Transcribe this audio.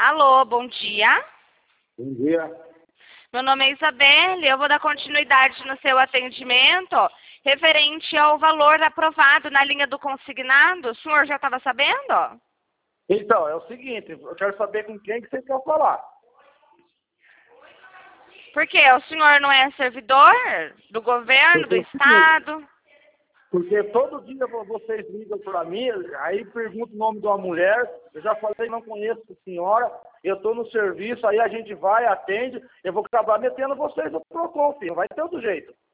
Alô, bom dia. Bom dia. Meu nome é Isabelle, eu vou dar continuidade no seu atendimento referente ao valor aprovado na linha do consignado. O senhor já estava sabendo? Então, é o seguinte, eu quero saber com quem que você quer falar. Por quê? O senhor não é servidor do governo, do estado? Porque todo dia vocês ligam para mim, aí perguntam o nome de uma mulher, eu já falei, não conheço a senhora, eu estou no serviço, aí a gente vai, atende, eu vou acabar metendo vocês no PROCON, filho, não vai ter outro jeito.